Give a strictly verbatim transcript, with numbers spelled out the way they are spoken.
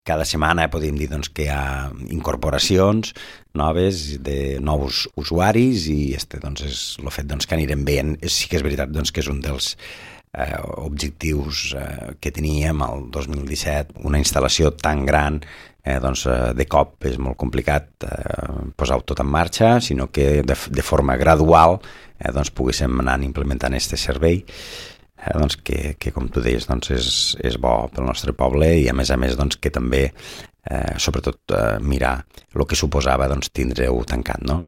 cada setmana podríem dir doncs, que hi ha incorporacions noves de nous usuaris i este doncs, és el fet doncs, que anirem veient. Sí que és veritat doncs, que és un dels eh, objectius eh, que teníem el dos mil disset. Una instal·lació tan gran eh, doncs, eh, de cop és molt complicat eh, posar-ho tot en marxa, sinó que de, de forma gradual eh, doncs, poguéssim anar implementant aquest servei. Eh, doncs que, que com tu deies doncs és, és bo pel nostre poble i a més a més doncs, que també eh, sobretot eh, mirar el que suposava doncs, tindre-ho tancat, no?